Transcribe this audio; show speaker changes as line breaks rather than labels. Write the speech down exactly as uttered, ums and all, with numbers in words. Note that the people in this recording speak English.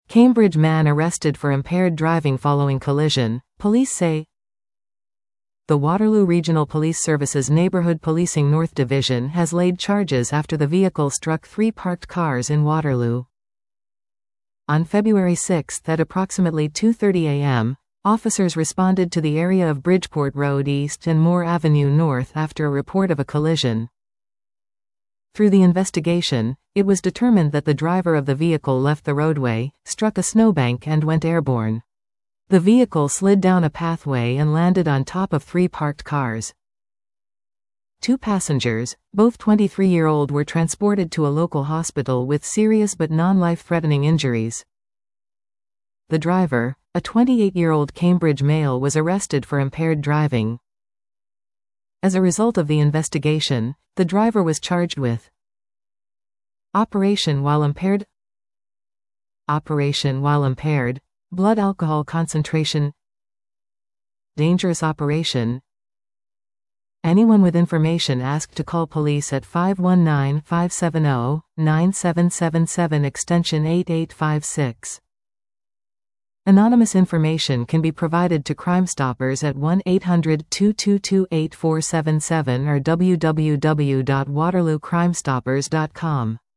Cambridge man arrested for impaired driving following collision, police say. The Waterloo Regional Police Service's Neighbourhood Policing North Division has laid charges after the vehicle struck three parked cars in Waterloo. On February sixth at approximately two thirty a m, officers responded to the area of Bridgeport Road East and Moore Avenue North after a report of a collision. Through the investigation, it was determined that the driver of the vehicle left the roadway, struck a snowbank and went airborne. The vehicle slid down a pathway and landed on top of three parked cars. Two passengers, both twenty-three-year-old, were transported to a local hospital with serious but non-life-threatening injuries. The driver, a twenty-eight-year-old Cambridge male, was arrested for impaired driving. As a result of the investigation, the driver was charged with operation while impaired, operation while impaired, blood alcohol concentration, dangerous operation. Anyone with information asked to call police at five one nine, five seven zero, nine seven seven seven extension eight eight five six. Anonymous information can be provided to Crime Stoppers at one eight hundred, two two two, eight four seven seven or w w w dot waterloo crime stoppers dot com.